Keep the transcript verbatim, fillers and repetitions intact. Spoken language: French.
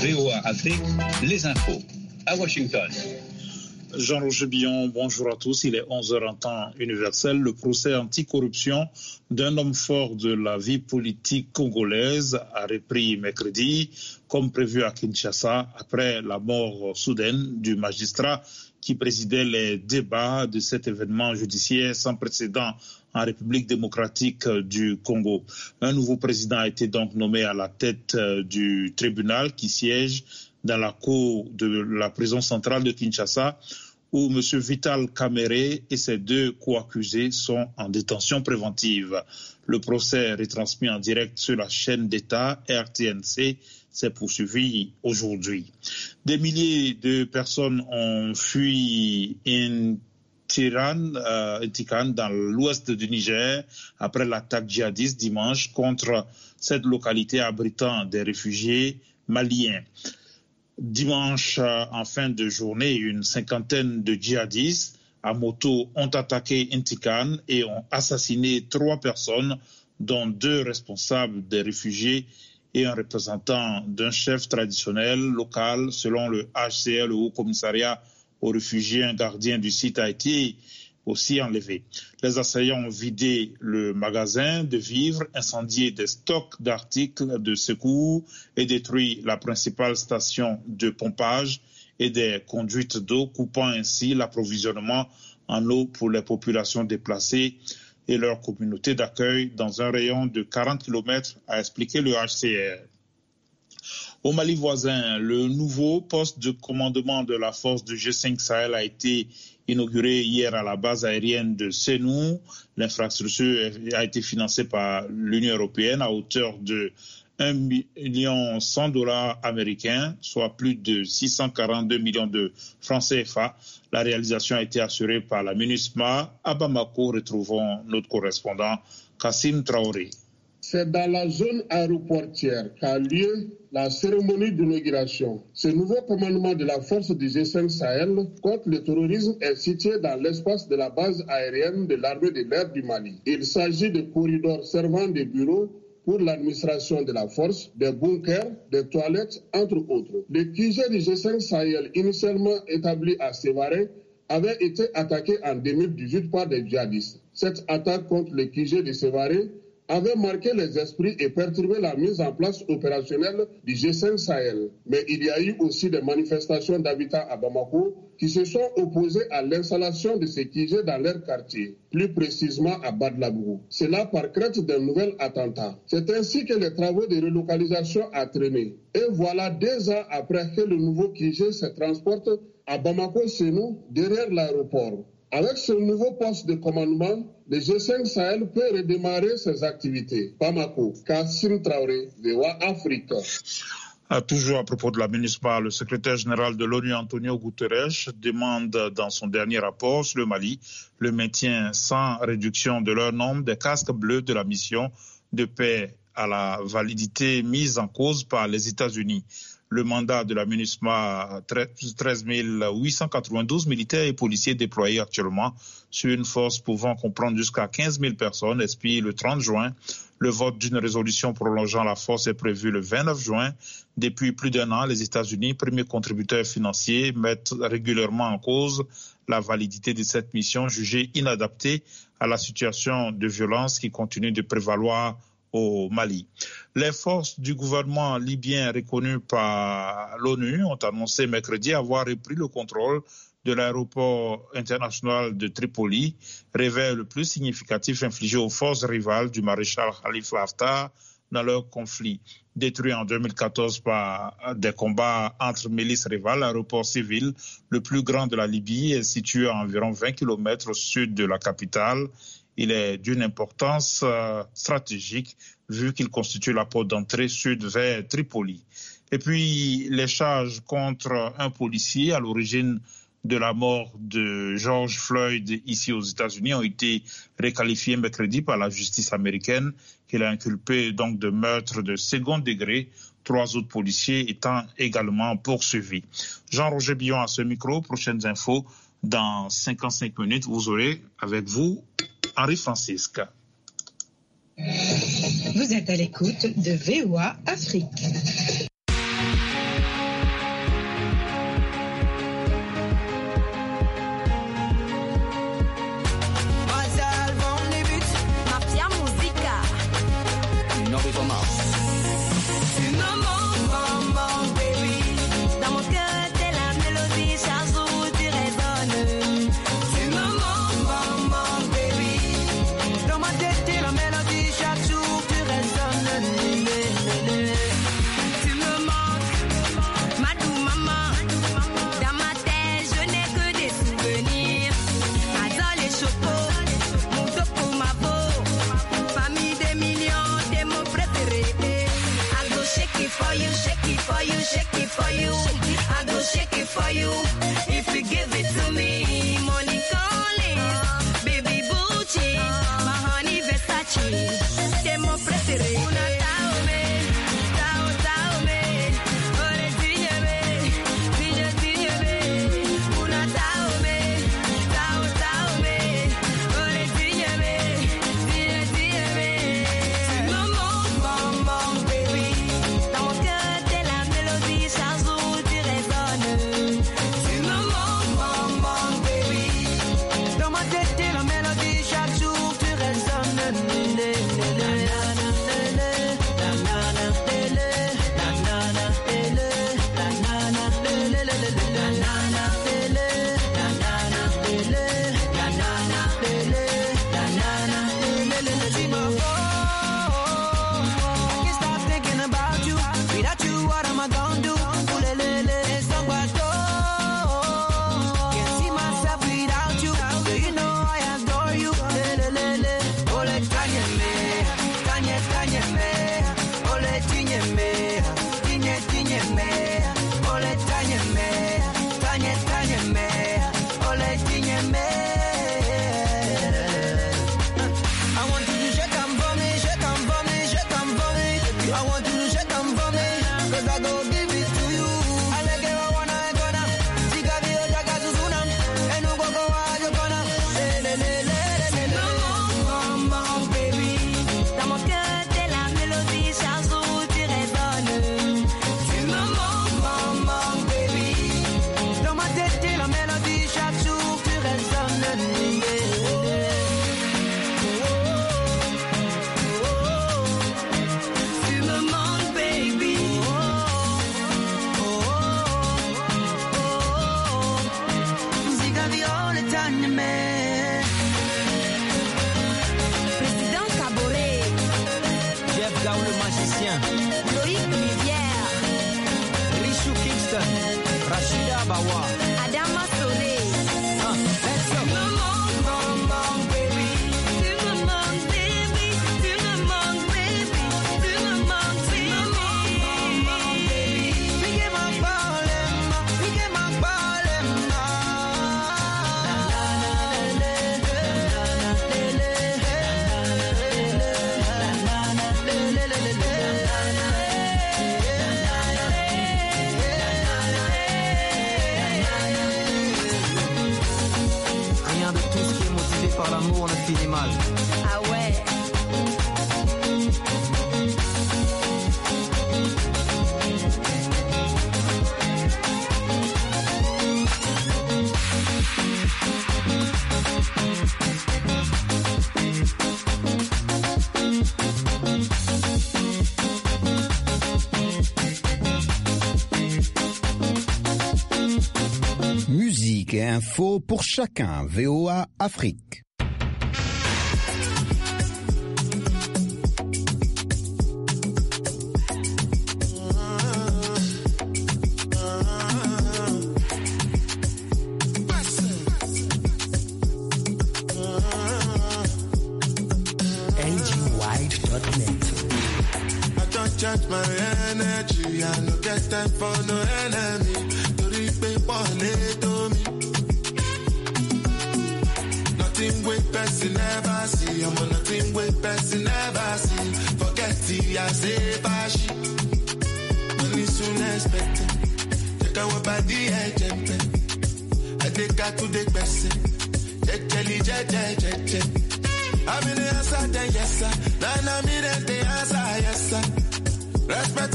V O A Afrique, les infos à Washington. Jean-Roger Billon, bonjour à tous. Il est onze heures en temps universel. Le procès anticorruption d'un homme fort de la vie politique congolaise a repris mercredi, comme prévu à Kinshasa, après la mort soudaine du magistrat qui présidait les débats de cet événement judiciaire sans précédent en République démocratique du Congo. Un nouveau président a été donc nommé à la tête du tribunal qui siège dans la cour de la prison centrale de Kinshasa, où M. Vital Kamerhe et ses deux co-accusés sont en détention préventive. Le procès retransmis en direct sur la chaîne d'État R T N C s'est poursuivi aujourd'hui. Des milliers de personnes ont fui Intiran, euh, Intikan dans l'ouest du Niger après l'attaque djihadiste dimanche contre cette localité abritant des réfugiés maliens. Dimanche, en fin de journée, une cinquantaine de djihadistes à moto ont attaqué Intikan et ont assassiné trois personnes, dont deux responsables des réfugiés et un représentant d'un chef traditionnel local. Selon le H C R, le Haut Commissariat aux réfugiés, un gardien du site a été aussi enlevé. Les assaillants ont vidé le magasin de vivres, incendié des stocks d'articles de secours et détruit la principale station de pompage et des conduites d'eau, coupant ainsi l'approvisionnement en eau pour les populations déplacées et leur communauté d'accueil dans un rayon de quarante kilomètres, a expliqué le H C R. Au Mali voisin, le nouveau poste de commandement de la force du G cinq Sahel a été inauguré hier à la base aérienne de Sénou. L'infrastructure a été financée par l'Union européenne à hauteur de un million cent dollars américains, soit plus de six cent quarante-deux millions de francs C F A. La réalisation a été assurée par la MINUSMA. À Bamako, retrouvons notre correspondant Kassim Traoré. C'est dans la zone aéroportière qu'a lieu la cérémonie d'inauguration. Ce nouveau commandement de la force du G cinq Sahel contre le terrorisme est situé dans l'espace de la base aérienne de l'armée de l'air du Mali. Il s'agit de corridors servant de bureaux pour l'administration de la force, des bunkers, des toilettes, entre autres. Le Q G du G cinq Sahel, initialement établi à Sévaré, avait été attaqué en deux mille dix-huit par des djihadistes. Cette attaque contre le Q G de Sévaré avait marqué les esprits et perturbé la mise en place opérationnelle du G cinq Sahel. Mais il y a eu aussi des manifestations d'habitants à Bamako qui se sont opposés à l'installation de ces Q G dans leur quartier, plus précisément à Badlabougou. Cela par crainte d'un nouvel attentat. C'est ainsi que les travaux de relocalisation ont traîné. Et voilà deux ans après que le nouveau Q G se transporte à Bamako-Sénou, derrière l'aéroport. Avec ce nouveau poste de commandement, le G cinq Sahel peut redémarrer ses activités. Bamako, Kassim Traoré, V O A Afrique. À toujours à propos de la MINUSMA, le secrétaire général de l'ONU, Antonio Guterres, demande dans son dernier rapport sur le Mali le maintien sans réduction de leur nombre des casques bleus de la mission de paix à la validité mise en cause par les États-Unis. Le mandat de la MINUSMA, treize mille huit cent quatre-vingt-douze militaires et policiers déployés actuellement sur une force pouvant comprendre jusqu'à quinze mille personnes, expire le trente juin. Le vote d'une résolution prolongeant la force est prévu le vingt-neuf juin. Depuis plus d'un an, les États-Unis, premiers contributeurs financiers, mettent régulièrement en cause la validité de cette mission jugée inadaptée à la situation de violence qui continue de prévaloir au Mali. Les forces du gouvernement libyen reconnues par l'ONU ont annoncé mercredi avoir repris le contrôle de l'aéroport international de Tripoli, réveil le plus significatif infligé aux forces rivales du maréchal Khalifa Haftar dans leur conflit. Détruit en deux mille quatorze par des combats entre milices rivales, l'aéroport civil, le plus grand de la Libye, est situé à environ vingt kilomètres au sud de la capitale. Il est d'une importance euh, stratégique vu qu'il constitue la porte d'entrée sud vers Tripoli. Et puis, les charges contre un policier à l'origine de la mort de George Floyd ici aux États-Unis ont été requalifiées mercredi par la justice américaine, qui l'a inculpé donc de meurtre de second degré, trois autres policiers étant également poursuivis. Jean-Roger Billon à ce micro. Prochaines infos dans cinquante-cinq minutes. Vous aurez avec vous Henri Francisque. Vous êtes à l'écoute de V O A Afrique. Musique et info pour chacun. V O A Afrique. Charge my energy, I no get time for no enemy. To repay to me. Nothing with person never see. I'm on nothing with person never see. Forget the I say bashi. Money soon expected. Check out what body agent. I take out to the person. Check jelly, check, check, check, check. I'm in the answer, then yes sir. Then I'm in the answer, yes sir. Respect